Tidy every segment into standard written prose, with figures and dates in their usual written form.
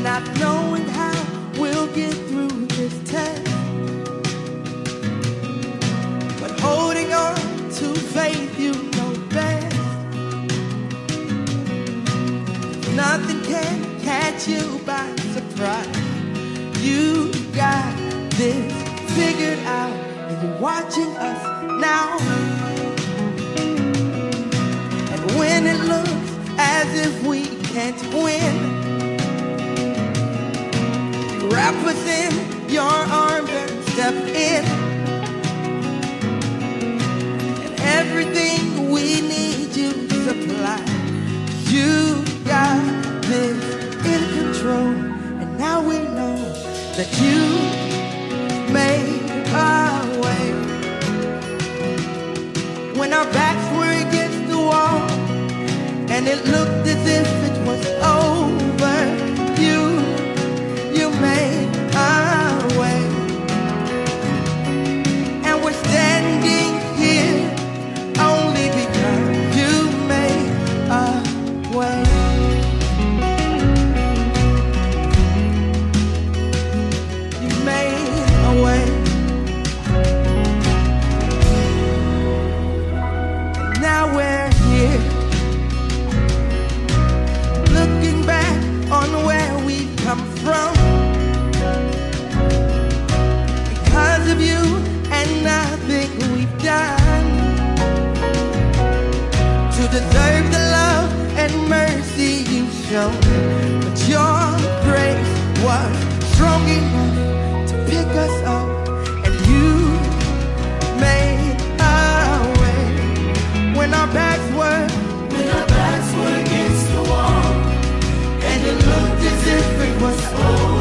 not knowing how we'll get through this test, but holding on to faith, you know best. Nothing can catch you by surprise. You got this figured out, and you're watching us now. And when it looks as if we can't win, you wrap us in your arms and step in. And everything we need you supply. You got this in control, and now we know that you made our way. When our backs were against the wall and it looked as if it was over, you made our way. And we're standing here only because you made a way. You made a way. And now we're here, looking back on where we've come from, because of you and nothing we've done to deserve the love and mercy you've shown. But your grace was strong enough to pick us up, and you made our way. When our backs were against the wall and it looked as if it was over,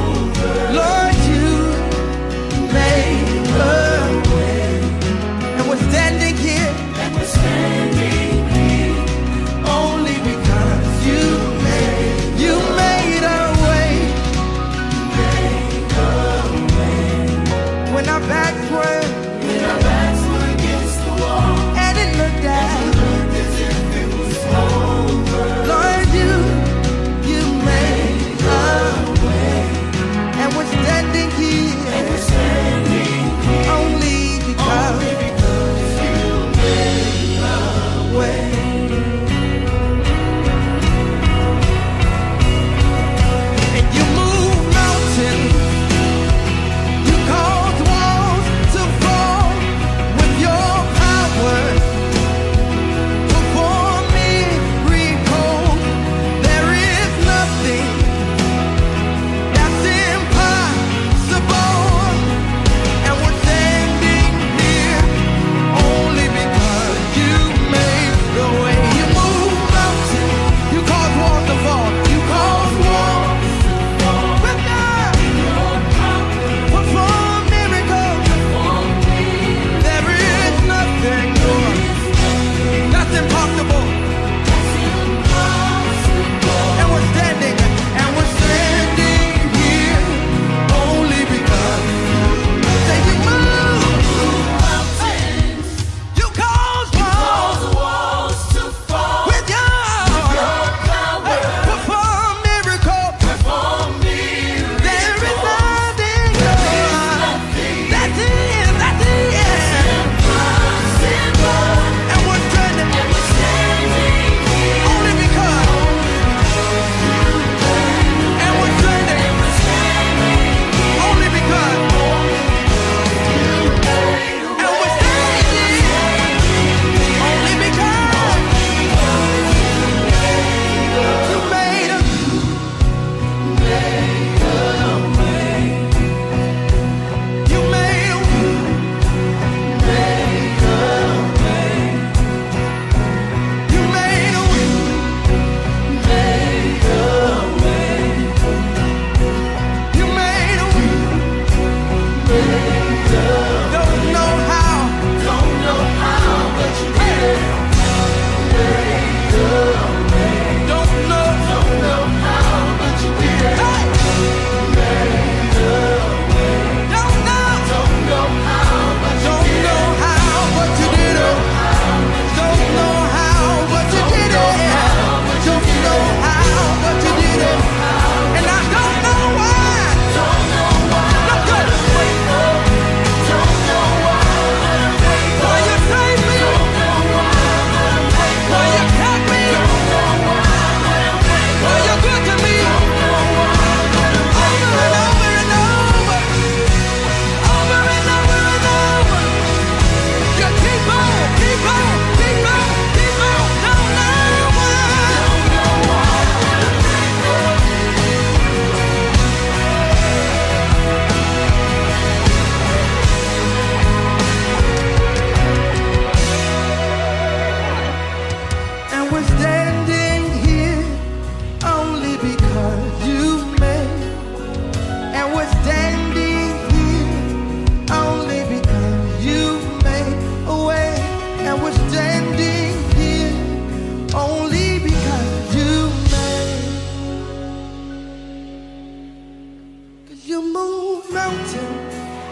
You move mountains.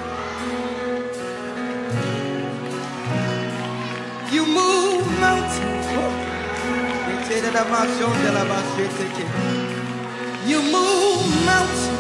You move mountains. You move mountains.